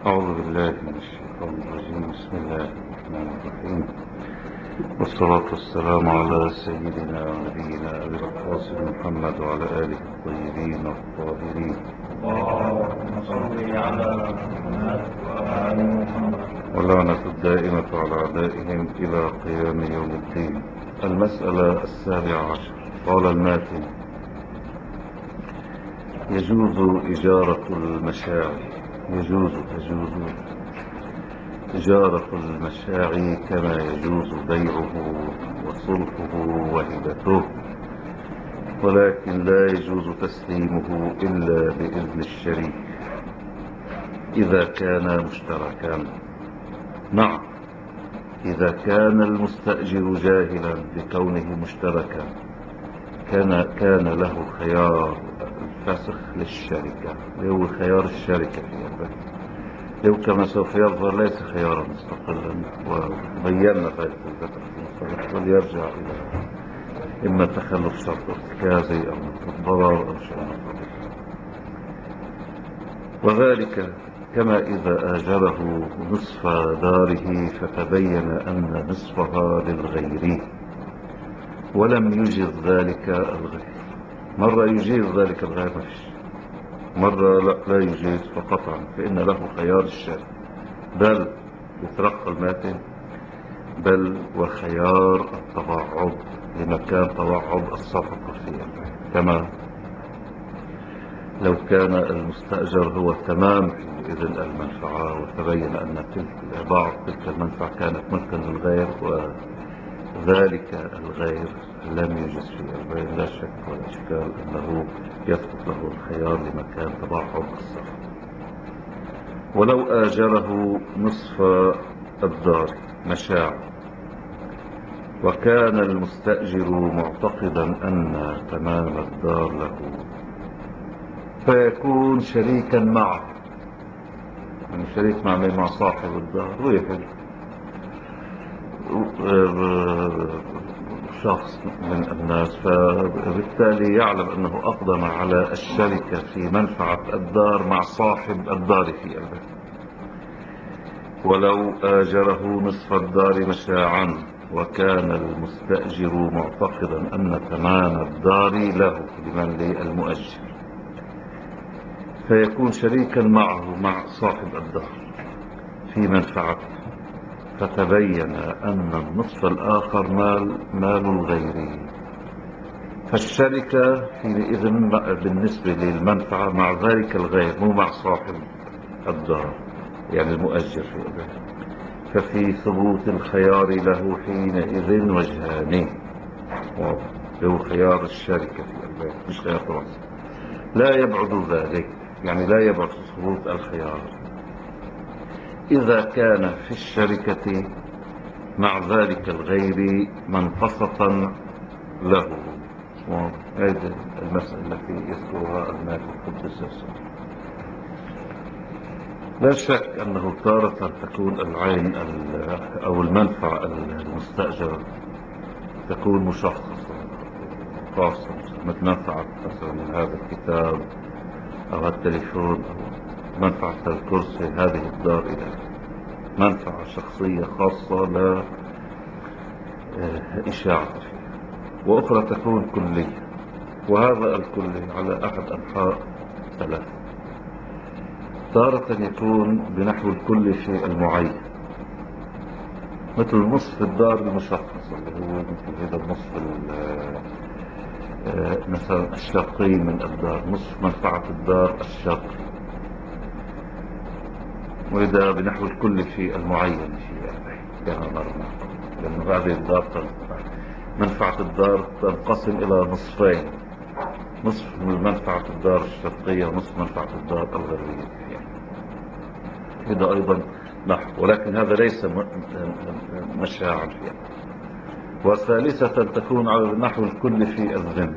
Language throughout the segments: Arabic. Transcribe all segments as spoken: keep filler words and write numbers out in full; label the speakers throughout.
Speaker 1: أعوذ بالله من الشيطان الرجيم. بسم الله الرحمن الرحيم، والصلاة والسلام على سيدنا ونبينا أبي القاسم محمد وعلى آله الطيبين الطاهرين.
Speaker 2: اللهم صل على محمد وآل محمد.
Speaker 1: واللعنة الدائمة على أعدائهم إلى قيام يوم الدين. المسألة السابعة عشر. قال الماتن: يجوز إجارة المشاعر يجوز تجوز إجارة المشاعر كما يجوز بيعه وصلحه وهبته، ولكن لا يجوز تسليمه إلا بإذن الشريك إذا كان مشتركا. نعم، إذا كان المستأجر جاهلا بكونه مشتركا كان كان له خيار الفسخ للشركة، هو خيار الشركة في البيع، لو كما سوف يظهر ليس خيارا مستقلا، وبينا ذلك الذكر في المصطلح، وليرجع إلى إما تخلف شرط ارتكازي أو نقطة ضرر أو شيء قبيل. وذلك كما إذا آجره نصف داره فتبين أن نصفها للغير ولم يجز ذلك الغير. مرة يجيز ذلك الغير مفيش، مرة لا, لا يجيز فقطعا، فإن له خيار الشرك، بل يترقى الماتن، بل وخيار التباعد لمكان تباعد الصفقة فيه، كما لو كان المستأجر هو تمام إذن المنفعة وتبين أن تلك بعض تلك المنفعة كانت ملكا للغير وذلك الغير لم يجز فيه الغير، لا شك ولا إشكال أنه يثبت له الخيار لمكان تباعد الصفقة. ولو آجره نصف الدار مشاع وكان المستأجر معتقدا أن تمام الدار له فيكون شريكا معه، يعني شريك مع مع صاحب الدار، ويحل شخص من الناس، فبالتالي يعلم أنه أقدم على الشركة في منفعة الدار مع صاحب الدار في البيت. ولو آجره نصف الدار مشاعا وكان المستأجر معتقدا أن تمام الدار له لمن للمؤجر فيكون شريكا معه مع صاحب الدار في منفعته، فتبين أن النصف الآخر مال مال الغير، فالشركة حينئذ بالنسبة للمنفعة مع ذلك الغير مو مع صاحب الدار، يعني المؤجر في البيت. ففي ثبوت الخيار له حينئذ وجهان، هو خيار الشركة في البيت مش خيار الرأس. لا يبعد ذلك، يعني لا يبعد ثبوت الخيار إذا كان في الشركة مع ذلك الغير منفصة له. هذه المسألة التي يذكرها المالك القدس السلام. لا شك أنه تارة تكون العين أو المنفعة المستأجرة تكون مشخصة خاصة، مثل منفعة مثلا من هذا الكتاب أو التليفون أو منفعة الكرسي هذه الدار، إلى منفعة شخصية خاصة لا إشاعة فيها. وأخرى تكون كلية، وهذا الكلي على أحد أنحاء ثلاثة. تارة يكون بنحو الكل في المعين، مثل نصف الدار المشخص اللي هو مثل هذا النصف مثلا الشرقي من الدار، نصف منفعة الدار الشرقي، وإذا بنحو الكل في المعين في كما مرنا، لأن هذه الدار منفعة الدار تنقسم إلى نصفين، نصف من منفعة الدار الشرقية ونصف منفعة الدار الغربية، هذا أيضا نحو، ولكن هذا ليس مشاعر فيها. وثالثة تكون على نحو الكل في الذمة،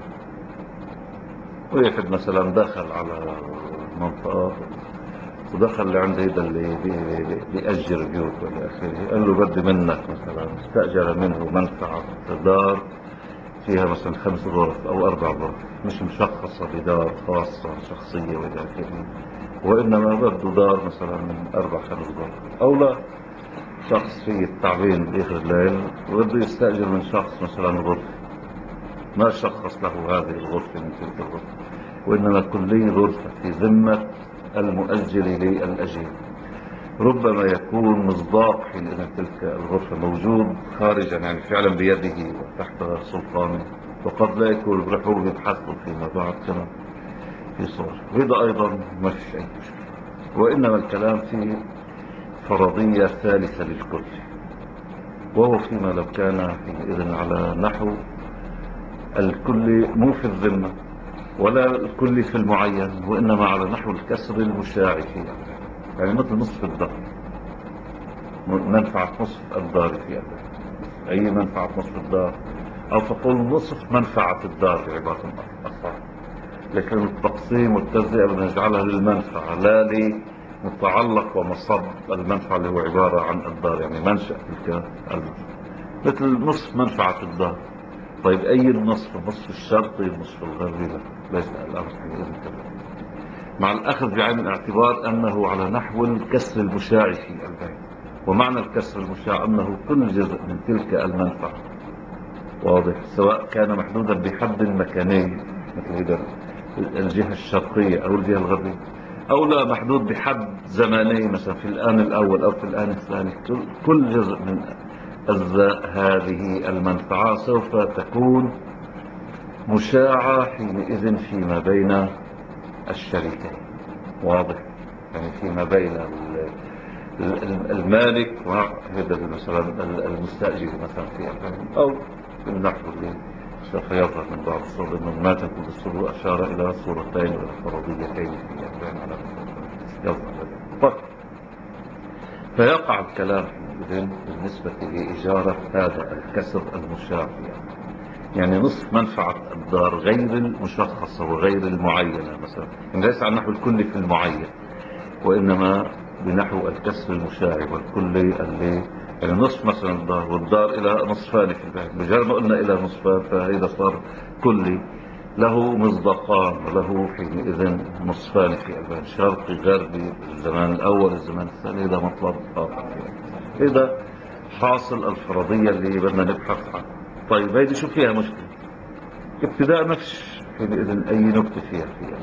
Speaker 1: ويحد مثلا دخل على منطقة ودخل لعند هذا اللي بيأجر بيوت والى آخره، قال له بدي منك مثلا، استأجر منه منفعة دار فيها مثلا خمس غرف أو أربع غرف مش مشخصة بدار خاصة شخصية والى آخره، وإنما بده دار مثلا من أربع خمس دار، أو لا شخص فيه التعبين بآخر الليل وبده يستأجر من شخص مثلا غرفة، ما شخص له هذه الغرفة من تلك الغرفة، وإنما كلية غرفة في ذمة المؤجر للأجير. ربما يكون مصداق حينئذ تلك الغرفة موجود خارجا، يعني فعلا بيده وتحت سلطانه، وقد لا يكون بروحوا يبحثوا فيما بعد كما في صور. وهذا أيضا ما فيش أي مشكلة، وإنما الكلام في فرضية ثالثة للكل، وهو فيما لو كان حينئذ على نحو الكل مو في الذمة ولا الكل في المعين، وإنما على نحو الكسر المشاع فيه، يعني مثل نصف الدار، منفعة نصف الدار فيها، أي منفعة نصف الدار، أو فقول نصف منفعة الدار بعبارة أصح. لكن التقسيم والتجزئة بنجعلها للمنفعة لا لمتعلق ومصب المنفعة اللي هو عبارة عن الدار، يعني منشأ تلك المنفعة، مثل نصف منفعة الدار. طيب أي النصف؟ النصف الشرقي النصف الغربي؟ لا، ليس الأمر حينئذ كذلك، مع الأخذ بعين الاعتبار أنه على نحو الكسر المشاع في البيت. ومعنى الكسر المشاع أنه كل جزء من تلك المنفعة واضح، سواء كان محدودا بحد مكاني مثل الجهة الشرقية أو الجهة الغربية، أو لا محدود بحد زماني مثلا في الآن الأول أو في الآن الثاني، كل جزء من أجزاء هذه المنفعة سوف تكون مشاعة حينئذ فيما بين الشريكين. واضح، يعني فيما بين المالك وهذا مثلا المستأجر مثلا في البيت، أو النحو اللي سوف يظهر من بعض الصور أنه ما تكون الصورة أشار إلى صورتين وإلى فرضيتين في البيت على يظهر. طيب، فيقع الكلام إذن بالنسبة لإجارة هذا الكسر المشاع، يعني نصف منفعة الدار غير المشخصة وغير المعينة مثلا، يعني ليس عن نحو الكل في المعين، وإنما بنحو الكسر المشاع والكل اللي يعني نصف مثلا الدار، والدار إلى نصفان في البيت، مجرد ما قلنا إلى نصفان فإذا صار كلي له مصداقان وله حينئذ نصفان في البيت، شرقي غربي، الزمان الأول الزمان الثاني، إذا مطلب آخر. إذا حاصل الفرضية اللي بدنا نبحث عنها. طيب هيدي شو فيها مشكلة؟ ابتداء ما فيش حينئذ أي نكتة فيها فيها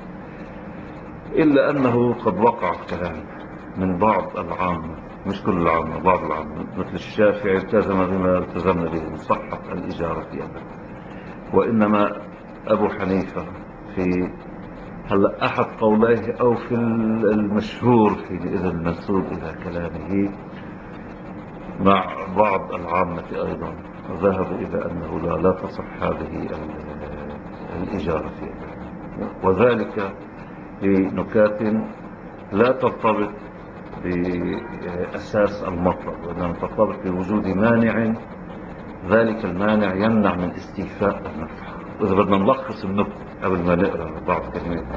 Speaker 1: إلا أنه قد وقع الكلام من بعض العامة، مش كل العامة، بعض العامة مثل الشافعي التزم بما التزمنا به من صحة الإجارة في أبدا، وإنما أبو حنيفة في هلا أحد قوليه أو في المشهور حينئذ المنسوب إلى كلامه مع بعض العامة أيضا ذهبوا إلى أنه لا, لا تصح هذه الإجارة في أبدا، وذلك لنكات لا ترتبط بأساس المطلب، وإنما ترتبط بوجود مانع، ذلك المانع يمنع من استيفاء المنفعة. وإذا بدنا نلخص النكتة قبل ما نقرأ بعض كلمات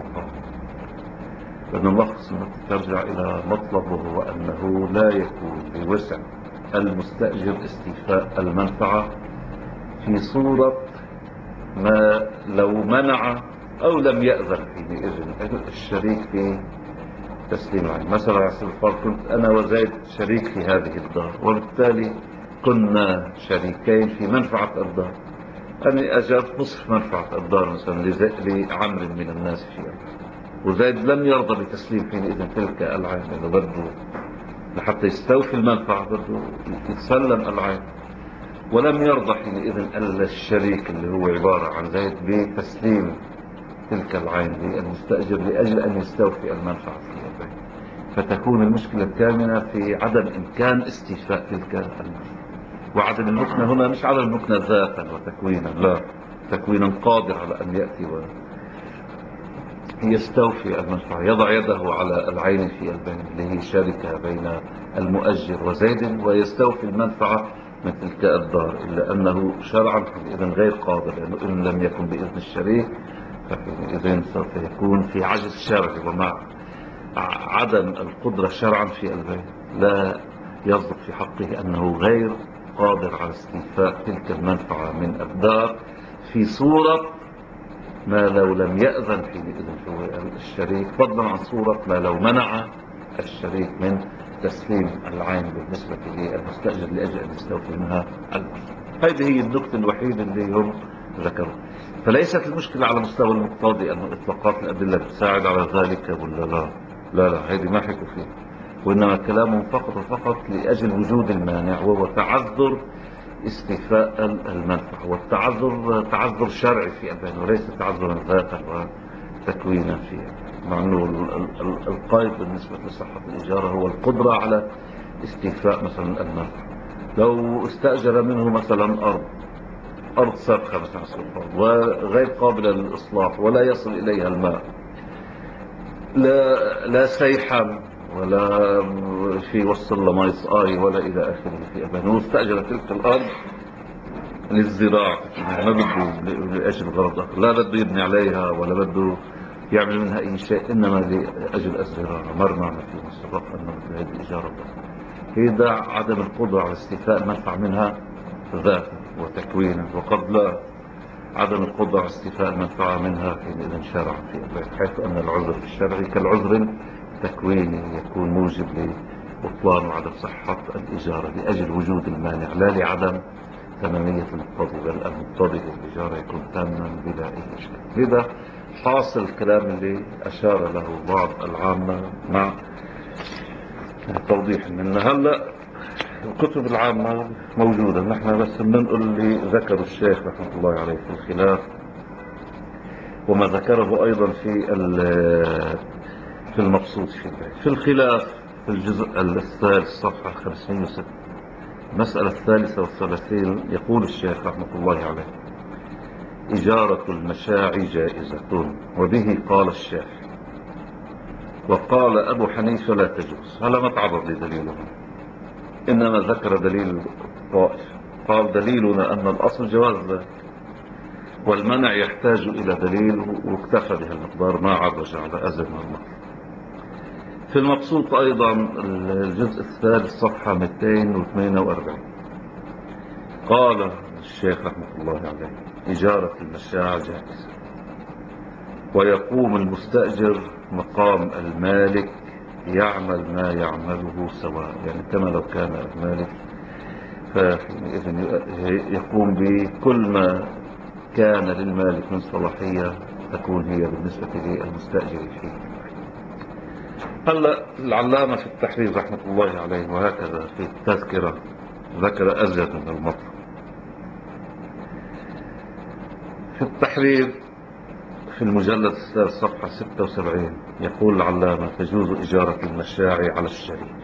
Speaker 1: بدنا نلخص النكتة ترجع إلى مطلب، وهو أنه لا يكون بوسع المستأجر استيفاء المنفعة في صورة ما لو منع أو لم يأذن حينئذ الشريك في تسليم العين. مثلا على سبيل المثال كنت أنا وزيد شريك في هذه الدار، وبالتالي كنا شريكين في منفعة الدار، أنا أجرت نصف منفعة الدار مثلا لعمر من الناس فيها، وزيد لم يرضى بتسليم حينئذ تلك العين، لأنه بده لحتى يستوفي المنفعة بده يتسلم العين، ولم يرضى حينئذ إلا الشريك اللي هو عبارة عن زيد بتسليم تلك العين للمستأجر لأجل أن يستوفي المنفعة فيها، فتكون المشكلة الكامنة في عدم إمكان استيفاء تلك المنفعة. وعدم المكنة هنا مش على المكنة ذاتا وتكوينا، لا، تكوينا قادر على أن يأتي ويستوفي المنفعة، يضع يده على العين في البين اللي هي شركة بين المؤجر وزيد، ويستوفي المنفعة من تلك الدار، إلا أنه شرعا إذن غير قادر، لأنه إن لم يكن بإذن الشريك فإذن سوف يكون في عجز شرعي، ومع عدم القدرة شرعا في البيت لا يصدق في حقه أنه غير قادر على استيفاء تلك المنفعة من الدار في صورة ما لو لم يأذن حينئذ الشريك، فضلا عن صورة ما لو منع الشريك من تسليم العين بالنسبة للمستأجر لأجل أن يستوفي منها المال. هذه هي النقطة الوحيدة اللي هم ذكروا. فليست المشكلة على مستوى المقتضي أن إطلاقات الأدلة تساعد على ذلك ولا لا. لا لا، هذه ما حكوا فيها، وإنما كلامهم فقط وفقط لأجل وجود المانع، وهو تعذر استيفاء المنفعة. والتعذر تعذر شرعي في البين، وليس تعذرا ذاتا وتكوينا فيها. مع أنه القائد بالنسبة لصحة الإجارة هو القدرة على استيفاء مثلا المنفعة. لو استأجر منه مثلا أرض أرض سابقة مثلا وغير قابلة للإصلاح ولا يصل إليها الماء، لا لا سيحا ولا في وصل لما يصآي ولا إلى آخره في أبان، واستأجر تلك الأرض للزراعة، ما بده لأجل غرض آخر، لا بده يبني عليها ولا بده يعمل منها أي شيء، إنما لأجل الزراعة. مر معنا في مسبق أن هذه الإجارة هي عدم القدرة على استيفاء المنفعة منها ذاتا وتكوينا، وقد لا عدم القدرة على استيفاء المنفعة منها حينئذ شرعا في البيت، حيث أن العذر الشرعي كالعذر التكويني يكون موجب لبطلان وعدم صحة الإجارة لأجل وجود المانع، لا لعدم تمامية المقتضي، بل المقتضي للإجارة يكون تاما بلا أي إشكال. لذا حاصل الكلام اللي أشار له بعض العامة مع توضيح من هلأ الكتب العامة موجودة، نحن بس بننقل اللي ذكر الشيخ رحمه الله عليه في الخلاف، وما ذكره أيضا في في المبسوط في البيت. في الخلاف في الجزء الثالث صفحة خمسمائة وستة المسألة الثالثة والثلاثين، يقول الشيخ رحمه الله عليه: إجارة المشاعي جائزة، وبه قال الشيخ، وقال أبو حنيفة لا تجوز. هذا ما تعرض لدليله، إنما ذكر دليل طائف. قال: دليلنا أن الأصل جواز ذلك، والمنع يحتاج إلى دليل، واكتفى بها المقدار، ما عرج على أزل من الله. في المبسوط أيضا الجزء الثالث صفحة مئتين وثمانية وأربعين قال الشيخ رحمه الله عليه: إجارة المشاع جائزة، ويقوم المستأجر مقام المالك يعمل ما يعمله سواء، يعني كما لو كان المالك، فإذن يقوم بكل ما كان للمالك من صلاحية تكون هي بالنسبة للمستأجر فيه. هلا العلامة في التحرير رحمة الله عليه وهكذا في التذكرة ذكر أزيد من المطلب. في التحرير في المجلد الثالث صفحة ستة وسبعين يقول العلامة: تجوز إجارة المشاعي على الشريك.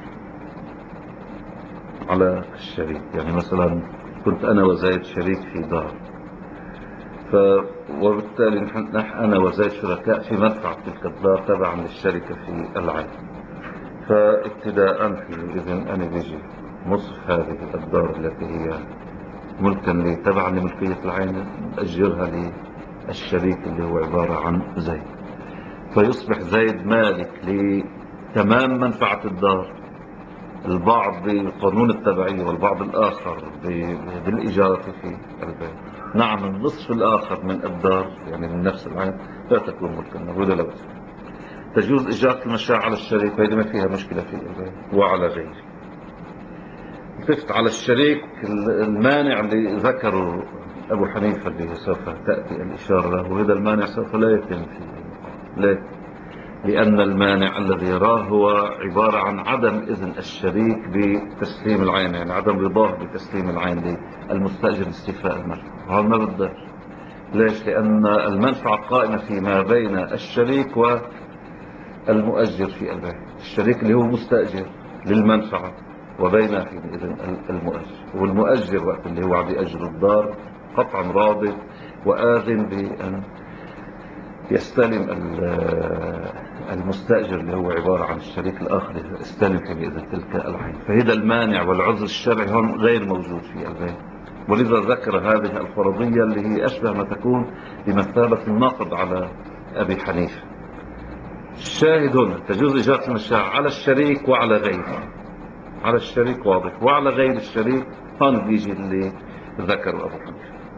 Speaker 1: على الشريك يعني مثلا كنت أنا وزيد شريك في دار، ف وبالتالي نحن أنا وزيد شركاء في منفعة تلك الدار تبعا للشركة في العين، فابتداء إذن أنا بيجي نصف هذه الدار التي هي ملكا لي تبعا لملكية العين أجرها للشريك اللي هو عبارة عن زيد، فيصبح زيد مالك لتمام منفعة الدار، البعض بالقانون التبعية والبعض الآخر بالإجارة في البيت. نعم النصف الآخر من الدار يعني من نفس العين لا تكون ملكا ولا لا بس. تجوز إجارة المشاع على الشريك، وهذه ما فيها مشكلة في البيت وعلى غيره. التفت على الشريك المانع اللي ذكره أبو حنيفة اللي سوف تأتي الإشارة له، وهذا المانع سوف لا يتم فيه. ليه؟ لأن المانع الذي يراه هو عبارة عن عدم إذن الشريك بتسليم العين، يعني عدم رضاه بتسليم العين للمستأجر لاستيفاء المنفعة. هذا ما بده. ليش؟ لأن المنفعة قائمة فيما بين الشريك والمؤجر في البيت، الشريك اللي هو مستأجر للمنفعة وبين إذن المؤجر، والمؤجر وقت اللي هو عم يأجر الدار قطعا راضي وآذن بأن يستلم المستأجر اللي هو عبارة عن الشريك الآخر يستلم حينئذ تلك العين. فهذا المانع والعذر الشرعي هون غير موجود في البيت، ولذا ذكر هذه الفرضية اللي هي أشبه ما تكون بمثابة الناقض على أبي حنيفة. الشاهد هنا تجوز إجارة المشاع على الشريك وعلى غيره. على الشريك واضح، وعلى غير الشريك هون بيجي اللي ذكر أبو حنيفة.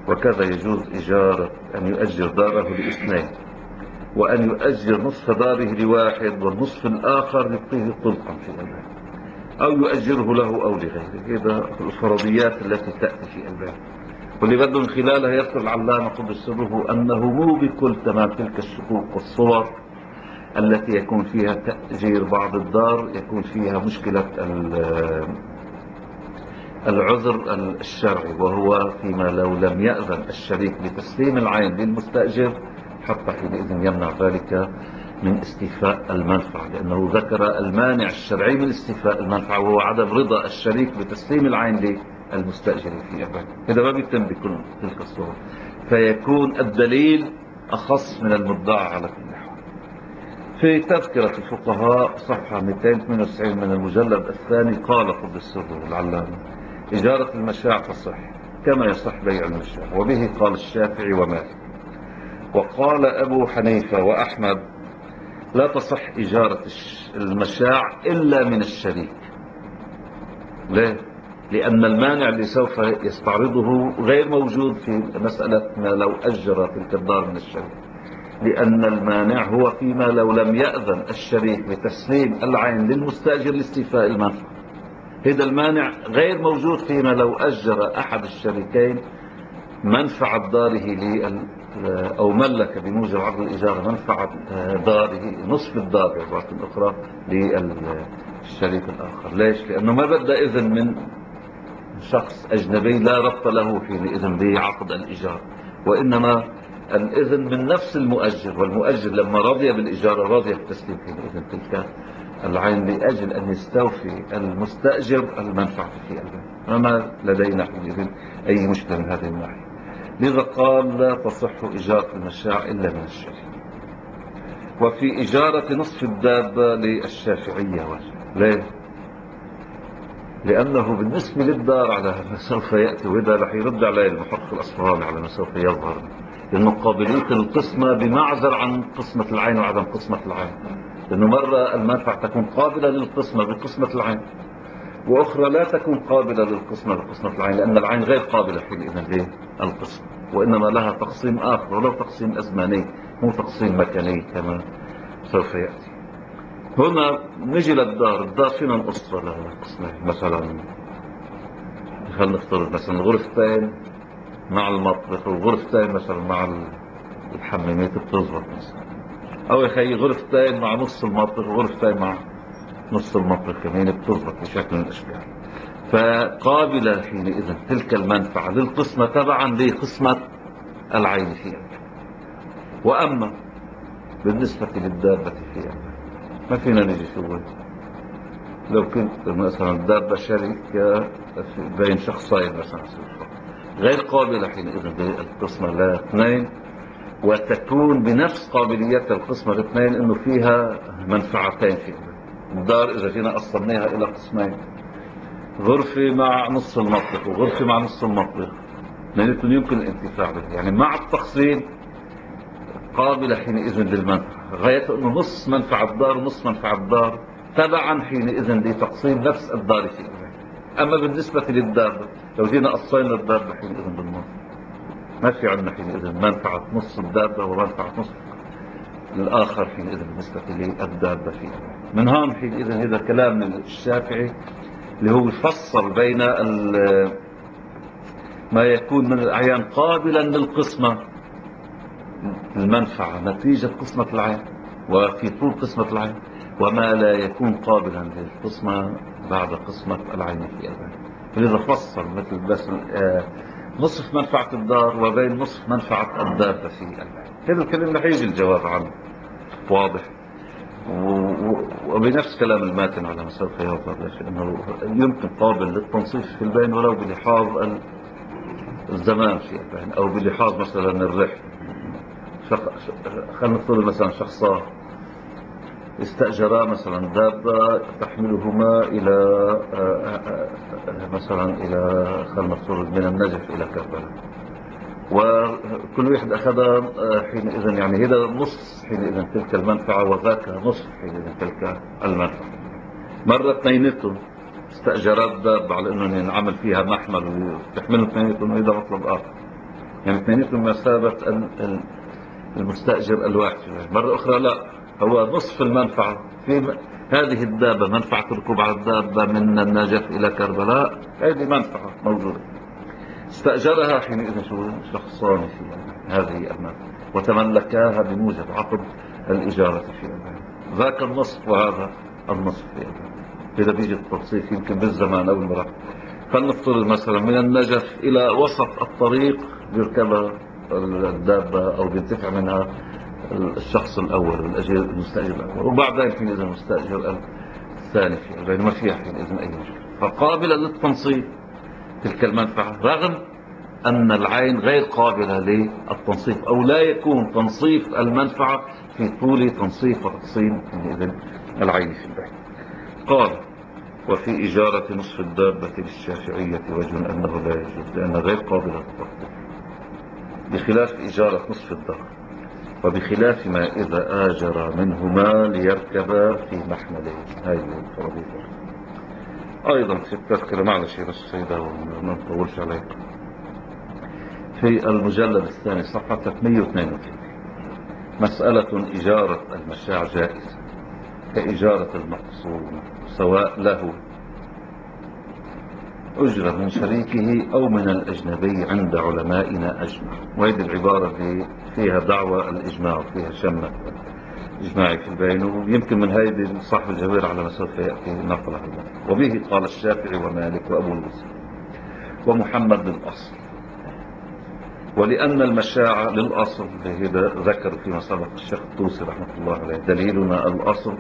Speaker 1: وكذا يجوز إجارة أن يؤجر داره لاثنين، وأن يؤجر نصف داره لواحد والنصف الآخر يعطيه طلقا في البيع، أو يؤجره له أو لغيره. هذا الفرضيات التي تأتي في البيع، واللي بده من خلالها يذكر العلامة قدس سره أنه مو بكل تمام تلك الشقوق والصور التي يكون فيها تأجير بعض الدار يكون فيها مشكلة العذر الشرعي، وهو فيما لو لم يأذن الشريك بتسليم العين للمستأجر حتى حينئذ يمنع ذلك من استيفاء المنفعة، لأنه ذكر المانع الشرعي من استيفاء المنفعة وهو عدم رضا الشريك بتسليم العين للمستأجر في البيع. هذا ما بيتم بكل تلك الصور، فيكون الدليل أخص من المدعى على كل حال. في تذكرة الفقهاء صفحة مئتين وثمانية وتسعين من المجلد الثاني قال قدس سره العلامة: إجارة المشاع تصح كما يصح بيع المشاع، وبه قال الشافعي ومالك. وقال أبو حنيفة وأحمد: لا تصح إجارة المشاع إلا من الشريك. ليه؟ لأن المانع اللي سوف يستعرضه غير موجود في مسألة ما لو أجر تلك الدار من الشريك، لأن المانع هو فيما لو لم يأذن الشريك بتسليم العين للمستأجر لاستيفاء المنفعة. هذا المانع غير موجود فيما لو أجر أحد الشريكين منفعة داره أو ملك بموجب عقد الإجارة منفعة داره نصف الدار بعبارة أخرى للشريك الآخر. ليش؟ لأنه ما بدأ إذن من شخص أجنبي لا ربط له حينئذ بعقد الإيجار، وإنما الإذن من نفس المؤجر، والمؤجر لما رضي بالإجارة رضي بتسليم حينئذ تلك العين لأجل أن يستوفي المستأجر المنفعة في البيع. وما لدينا حينئذ أي مشكلة من هذه الناحية. لذا قال: لا تصح إجارة المشاع إلا من الشريك. وفي إجارة نصف الدابة للشافعية وجه. ليه؟ لأنه بالنسبة للدار على ما سوف يأتي، وإذا رح يرد عليه المحقق الأصفهاني على ما سوف يظهر، لأنه قابلية القسمة بمعزل عن قسمة العين وعدم قسمة العين، لأنه مرة المنفعة تكون قابلة للقسمة بقسمة العين، وأخرى لا تكون قابلة للقسمة بقسمة العين، لأن العين غير قابلة حينئذ للقسمة، وإنما لها تقسيم آخر، ولو تقسيم أزماني مو تقسيم مكاني كما سوف يأتي. هنا نجي للدار. الدار فينا نقصها لقسمين، مثلا خلينا نفترض مثلا غرفتين مع المطبخ، وغرفتين مثلا مع الحمامات بتزبط مثلا، او يا اخي غرفتين مع نص المطبخ وغرفتين مع نص المطبخ كمان بتزبط بشكل من الاشكال. فقابله حينئذ تلك المنفعه للقسمه تبعا لقسمه العين فيها. واما بالنسبه للدابه فيها ما فينا نجي شو لو كنت مثلا دابة شركة بين شخصين مثلا غير قابلة حينئذ للقسمة لاثنين، وتكون بنفس قابلية القسمة الاثنين انه فيها منفعتين في الدار. اذا جينا قسمناها الى قسمين، غرفة مع نصف المطبخ وغرفة مع نصف المطبخ، اثنيناتهم يمكن الانتفاع بها، يعني مع التقسيم قابلة حينئذ للمنفعة، غاية انه نص منفعة الدار ونص منفعة الدار تبعا حينئذ لتقسيم نفس الدار في البيت. اما بالنسبة للدابة لو جينا قصينا الدابة حينئذ بالنص، ما في عندنا حينئذ منفعة نص الدابة ومنفعة نص الآخر حينئذ بالنسبة للدابة في البيت. من هون حينئذ هذا كلام من الشافعي اللي هو يفصل بين ما يكون من الأعيان قابلا للقسمة المنفعة نتيجة قسمة العين وفي طول قسمة العين، وما لا يكون قابلا للقسمة بعد قسمة العين في البيت. فلذا فصل مثل بس نصف منفعة الدار وبين نصف منفعة الدابة في البيت. هذا الكلام رح يجي الجواب عنه واضح، وبنفس كلام الماتن على ما سوف يظهر انه يمكن قابل للتنصيف في البين ولو بلحاظ الزمان في البين، او بلحاظ مثلا الرحل. خلينا نفترض مثلا شخصان استأجرا مثلا دابة تحملهما إلى مثلا إلى خلينا نفترض من النجف إلى كربلاء، وكل واحد أخذ حينئذ يعني هذا نصف حينئذ تلك المنفعة وذاك نصف حينئذ تلك المنفعة. مرة اثنينتهم استأجرات دابة على أنه ينعمل فيها محمل وتحملهم اثنينتهم، هذا مطلب آخر. يعني اثنيناتهم بمثابة المستأجر الواحد. مرة أخرى لا، هو نصف المنفعة في هذه الدابة، منفعة الركوب على الدابة من النجف إلى كربلاء، هذه منفعة موجودة، استأجرها حينئذ شخصان في هذه المنفعة وتملكاها بموجب عقد الإجارة في أمان. ذاك النصف وهذا النصف في أمان. إذا بيجي التنصيف يمكن بالزمان أو المرأة، فلنفترض مثلا من النجف إلى وسط الطريق بيركبها الدابة أو بينتفع منها الشخص الأول والأجير المستأجر الأول، وبعدين حينئذ المستأجر الثاني في بين ما فيها حينئذ أي مشكلة، فقابلة للتنصيف تلك المنفعة، رغم أن العين غير قابلة للتنصيف، أو لا يكون تنصيف المنفعة في طول تنصيف وتقسيم حينئذ العين في البيت. قال: وفي إجارة نصف الدابة للشافعية وجه أنه لا يجوز لأنها غير قابلة للتنصيف، بخلاف إجارة نصف الدار، وبخلاف ما إذا آجر منهما ليركبا في محمله. هاي الفرضية أيضا في التذكرة، معلش بس سيدة وما نطولش عليكم، في المجلد الثاني صفحة ثلاثمئة واثنين وثلاثين، مسألة إجارة المشاع جائزة كإجارة المقصود، سواء له أجرة من شريكه أو من الأجنبي عند علمائنا أجمع. وهذه العبارة اللي فيها دعوة الإجماع وفيها شمة إجماعي في البين، ويمكن من هذه صاحب الجوير على ما سوف يأتي نقله. وبه قال الشافعي ومالك وأبو الوصف ومحمد للأصل، ولأن المشاعة للأصل ذكر فيما سبق الشيخ الطوسي رحمة الله عليه دليلنا الأصل،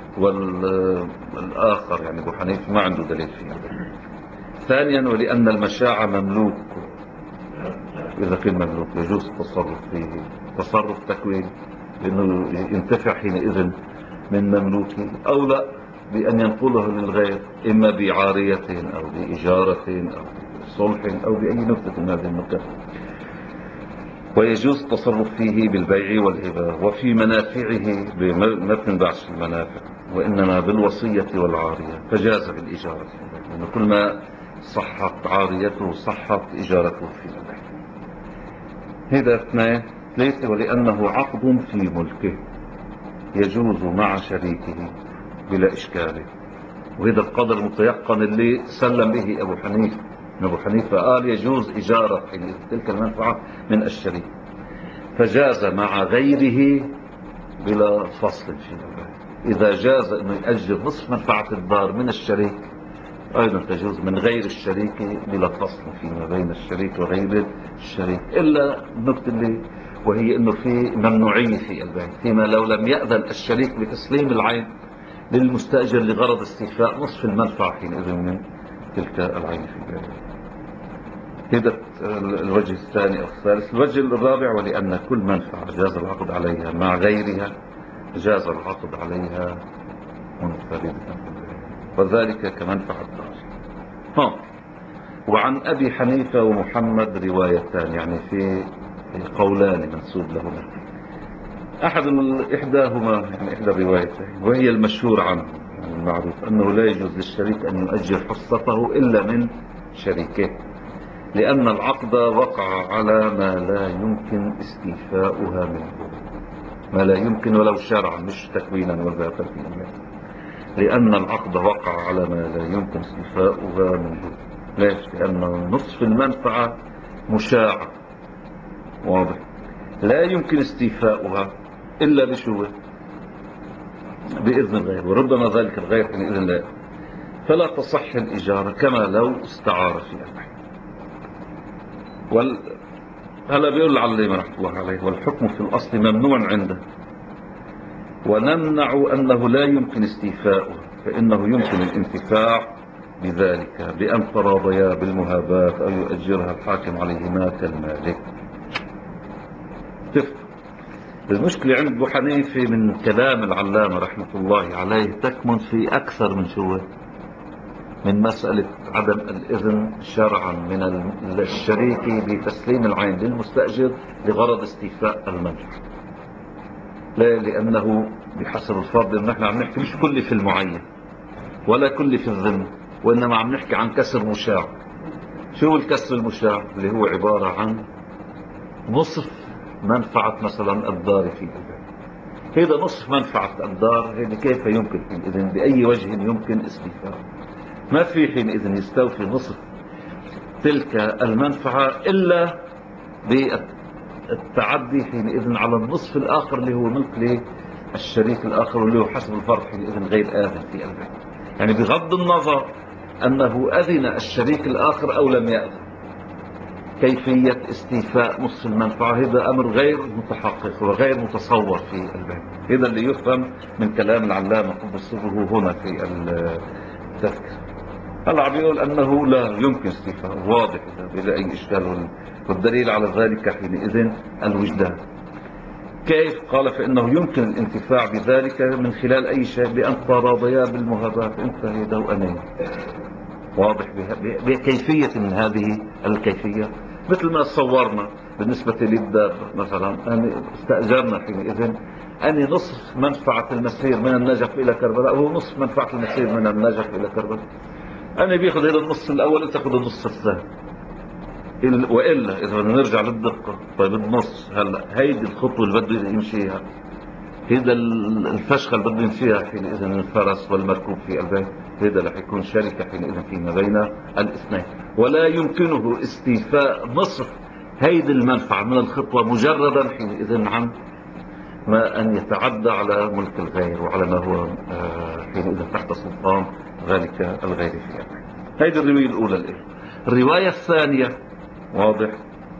Speaker 1: والآخر يعني أبو حنيفة ما عنده دليل فيه. ثانيا، ولأن المشاعة مملوك، إذا كان مملوك يجوز التصرف فيه تصرف تكوين، لأنه ينتفع حينئذ من مملوكه، أو لا بأن ينقله للغير، إما بعارية أو بإجارة أو بصلح أو بأي نكتة من هذه النكت، ويجوز التصرف فيه بالبيع والهبة. وفي منافعه ما بتنبعش المنافع، وإنما بالوصية والعارية، فجاز بالإجارة، لأن كل ما صحت عاريته صحت إجارته في البيع. هذا اثنين. ثلاثة، ولأنه عقد في ملكه يجوز مع شريكه بلا إشكال، وهذا القدر المتيقن اللي سلم به أبو حنيفة. أبو حنيفة قال يجوز إجارة تلك المنفعة من الشريك، فجاز مع غيره بلا فصل في البيع. إذا جاز أنه يأجر نصف منفعة الدار من الشريك، أيضا تجوز من غير الشريك بلا فصل فيما بين الشريك وغير الشريك، إلا النقطة اللي وهي أنه في ممنوعية في البيع فيما لو لم يأذن الشريك بتسليم العين للمستأجر لغرض استيفاء نصف المنفعة حينئذ من تلك العين في البيع. هذا الوجه الثاني أو الثالث. الوجه الرابع، ولأن كل منفعة جاز العقد عليها مع غيرها جاز العقد عليها منفردة، وذلك كمنفعة الدار. ها، وعن أبي حنيفة ومحمد روايتان، يعني في قولان منسوب لهما، أحد إحداهما يعني إحدى الروايتين وهي المشهور عنه يعني المعروف، أنه لا يجوز للشريك أن يؤجر حصته إلا من شريكه، لأن العقد وقع على ما لا يمكن استيفاؤها منه، ما لا يمكن ولو شرعا مش تكوينا وذاتا في الله، لأن العقد وقع على ما لا يمكن استيفاؤها منه. ليش؟ لأن نصف المنفعة مشاعة، واضح، لا يمكن استيفاؤها إلا بشو؟ بإذن الغير، وربما ذلك الغير بإذن الله، فلا تصح الإجارة كما لو استعار في البيع. وال... هلا بيقول العليمة رحمة الله عليه: والحكم في الأصل ممنوع عنده، ونمنع أنه لا يمكن استيفاؤه، فإنه يمكن الانتفاع بذلك بأن تراضيا بالمهابات أو يؤجرها الحاكم عليهما كالمالك. المشكلة عند أبو حنيفة من كلام العلامة رحمة الله عليه تكمن في أكثر من شوة من مسألة عدم الإذن شرعا من الشريك بتسليم العين للمستأجر لغرض استيفاء المنفعة. لا، لأنه بحسب الفرض إن نحن عم نحكي مش كل في المعين ولا كل في الذم، وإنما عم نحكي عن كسر مشاع. شو الكسر المشاع؟ اللي هو عبارة عن نصف منفعة مثلا الدار في البيت. هذا نصف منفعة الدار، هذه كيف يمكن حينئذ بأي وجه يمكن استيفاء؟ ما في حينئذ يستوفي نصف تلك المنفعة إلا بالتعدي حينئذ على النصف الآخر اللي هو ملك للشريك الآخر، واللي هو حسب الفرق حينئذ غير آذن في البيت. يعني بغض النظر أنه أذن الشريك الآخر أو لم يأذن، كيفية استيفاء نصف المنفعة هذا أمر غير متحقق وغير متصور في البيت. هذا اللي يفهم من كلام العلامة قدس سره هنا في التذكرة. هلا عم يقول أنه لا يمكن استيفاء، واضح بلا أي إشكال، والدليل على ذلك حينئذ الوجدان. كيف؟ قال فإنه يمكن الانتفاع بذلك من خلال أي شيء، بأن تراضيا بالمهابات، أنت هيدا وأنا. واضح بكيفية من هذه الكيفية، مثل ما صورنا بالنسبة للدابة مثلا، أن استأجرنا حينئذ أني نصف منفعة المسير من النجف إلى كربلاء هو نصف منفعة المسير من النجف إلى كربلاء. أنا بياخذ هذا النص الأول، أنت تأخذ النص الثاني. وإلا إذا بدنا نرجع للدقة، طيب النص هلا هيدي الخطوة اللي بده يمشيها، هيدا الفشخة اللي بده يمشيها حينئذ الفرس والمركوب في البيت، هيدا رح يكون شركة حينئذ فيما بين الاثنين، ولا يمكنه استيفاء نصف هيدي المنفعة من الخطوة مجردا حينئذ عن ما أن يتعدى على ملك الغير وعلى ما هو حينئذ تحت سلطان ذلك الغير في البيت. هيدي الرواية الأولى الإيه. الرواية الثانية واضح،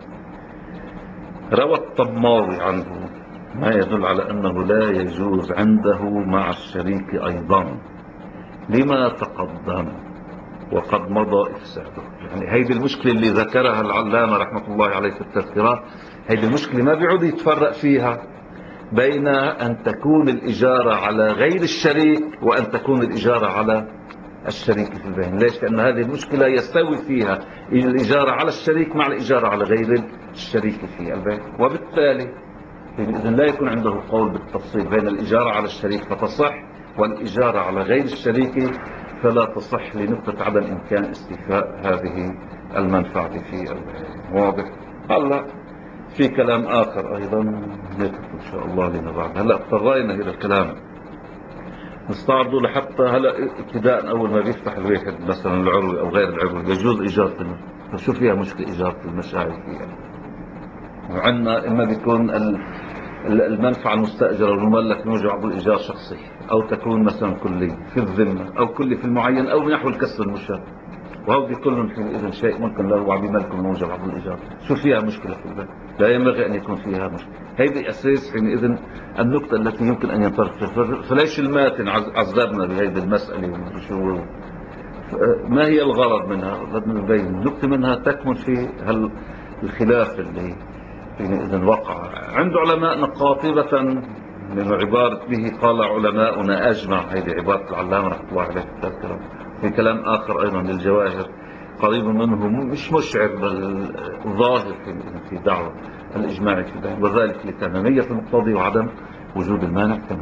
Speaker 1: روى الطماوي عنه ما يدل على أنه لا يجوز عنده مع الشريك أيضا لما تقدم وقد مضى إفساده. يعني هيدي المشكلة اللي ذكرها العلامة رحمة الله عليه في التذكرة، هيدي المشكلة ما بيعود يتفرق فيها بين أن تكون الإجارة على غير الشريك وأن تكون الإجارة على الشريك في البين. ليش؟ لأن هذه المشكلة يستوي فيها الإجارة على الشريك مع الإجارة على غير الشريك في البين، وبالتالي إذن لا يكون عنده قول بالتفصيل بين الإجارة على الشريك فتصح والإجارة على غير الشريك فلا تصح، لنقطة عدم إمكان استيفاء هذه المنفعة في البين. واضح؟ هلا في كلام آخر أيضا نترك إن شاء الله لنا بعد. هلا اضطرينا إلى الكلام نستعرضه لحتى هلا ابتداء أول ما بيفتح الواحد مثلا العروي أو غير العروي يجوز إجارة المشاعر. شو فيها مشكلة إجارة المشاعر فيها؟ وعندنا إما بيكون المنفعة المستأجرة والمملك موجب عقد الإيجار شخصي، أو تكون مثلا كلي في الذمة، أو كلي في المعين، أو نحو الكسب المشار، وهذه كلهم حينئذ شيء ممكن له بملك موجب عقد الإيجار. شو فيها مشكلة في البيت؟ لا ينبغي أن يكون فيها مشكلة. هذه أساس حينئذ النقطة التي يمكن أن ينطرق فيها. فليش الماتن عذبنا بهذه المسألة؟ وشو ما هي الغرض منها؟ بدنا نبين النقطة منها تكمن في هل الخلاف اللي حينئذ وقع عند علماءنا قاطبة من عبارة به قال علماؤنا أجمع. هذه عبارة العلامة رحمة الله عليه في التذكرة. في كلام آخر أيضا للجواهر قريب منه مش مشعر بل ظاهر في دعوة الإجماع في ذلك، وذلك لتمامية المقتضي وعدم وجود المانع.